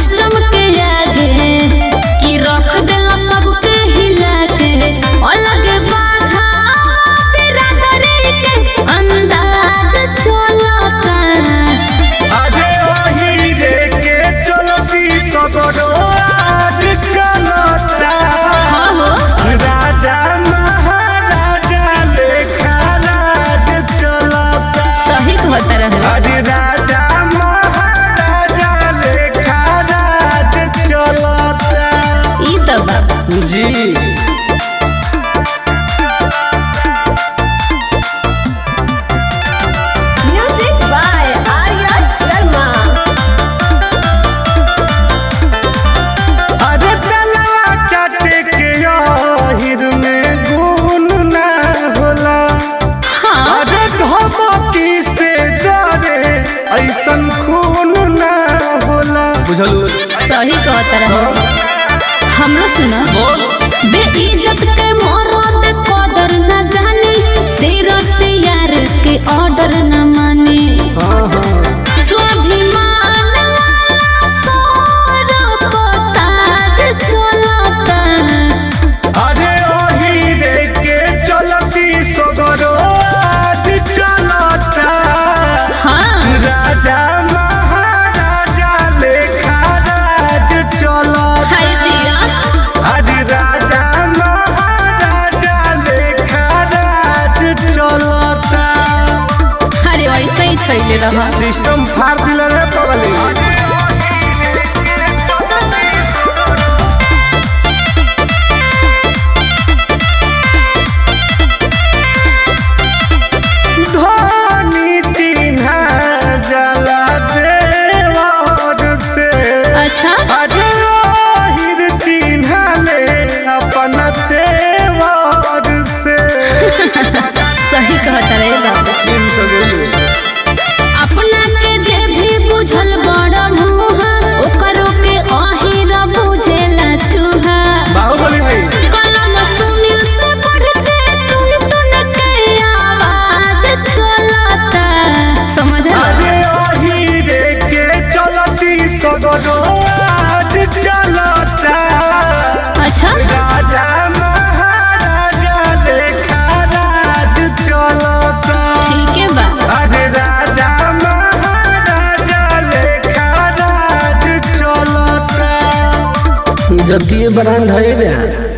System के आगे कि रख देला सबके हिला के अलग बाघा बिरादरी के अंदाज चलता। अरे वही रे के चलती सगरो आज चलता। हाँ हो राजा महाराजा लेखा राज चलता। सही कहता रहे। अरे राजा महाराजा लेखा राज चलता। ई तो बात जी Music by Arya Sharma. अरे तलवा चाटे के आहिर में गुण ना होला। हाँ अरे धमकी से डरे ऐसन खून ना होला। बुझलू सही कहता रहे। हमरो सुना बेइज्जत के मरद कदर न जाने सिर से यार के ऑर्डर न माने स्वाभिमान वाला सौरपताज चलता। अरे ओही रे के चलती सगरो आज चलता। हाँ राजा महाराजा लेखा राज चलता। हाय जिया अरे राजा महाराजा लेखा राज चलता। अरे वैसे ही छैले रहा। सिस्टम फाड़ दिल रे पगली। धनी चिन्हा जला देवर से। अच्छा अरे ओहिर चिन्हा ले अपन देवर से। सही कहता रहे बाबू। चिन्ह तो गेलू। अपना के जे भी बुझल बड़ मुहा ओकरो के अहिरा बुझेला चूहा। बाहुबली भाई कलम सुनील से बढ़ के टुन टुन के आवाज चलता। समझ अरे ओही रे के चलती सगरो आज चलता। अच्छा राजा महाराजा लेखा राज चलता। ठीक है बा। अरे राजा महाराजा लेखा राज चलता। जतिये ब्रांड है ना।